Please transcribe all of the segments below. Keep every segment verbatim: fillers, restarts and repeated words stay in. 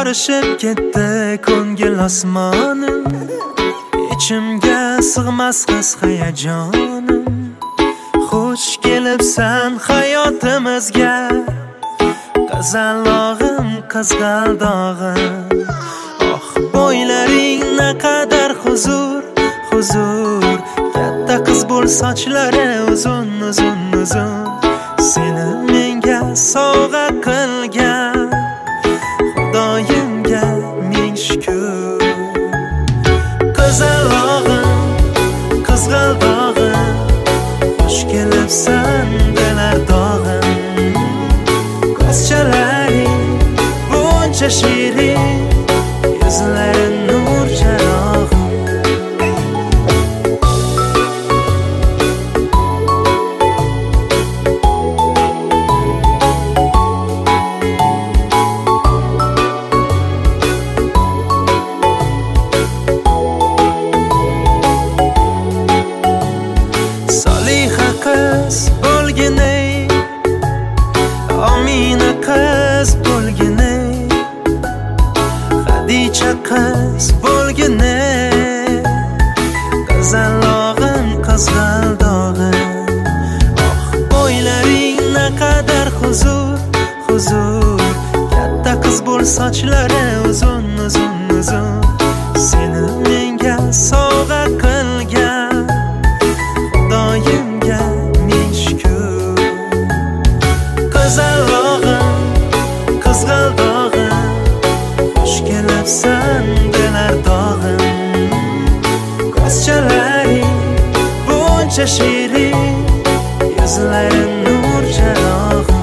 yorishib ketdi ko'ngil osmonim, ichimga sig'mas his hayajonim. Xush kelibsan hayotimizga, qizalog'im, qizg'aldog'im. Oh, bo'ylaring naqadar huzur, huzur. Katta qiz bo'l, sochlari uzun, uzun, uzun. Seni menga sovg'a qilgan Xudoyimga ming shukr. Qizalog'im, qizg'aldog'im, xush kelibsan delar dog'im. Ko'zchalaring buncha shirin, yuzlaring nur charog'im. Qiz bo'lginay, Omina qiz bo'lginay, Xadicha qiz bo'lginay. Qizalog'im, qizg'aldog'im. Oh, bo'ylaring naqadar huzur, huzur. Katta qiz bo'l, sochlari uzun, uzun, uzun. Seni menga sovg'a qilgan Xudoyimga ming shukr. Qizalog'im, qizg'aldog'im, xush kelibsan delar dog'im. Ko'zchalaring buncha shirin, yuzlaring nur charog'im.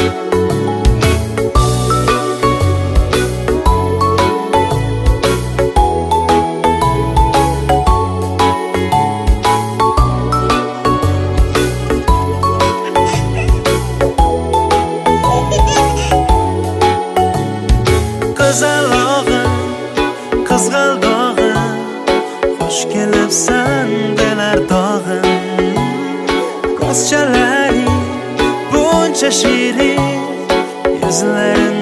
Qizalog'im, qizg'aldog'im, xush kelibsan delar dog'im. Ko'zchalaring buncha shirin, yuzlaring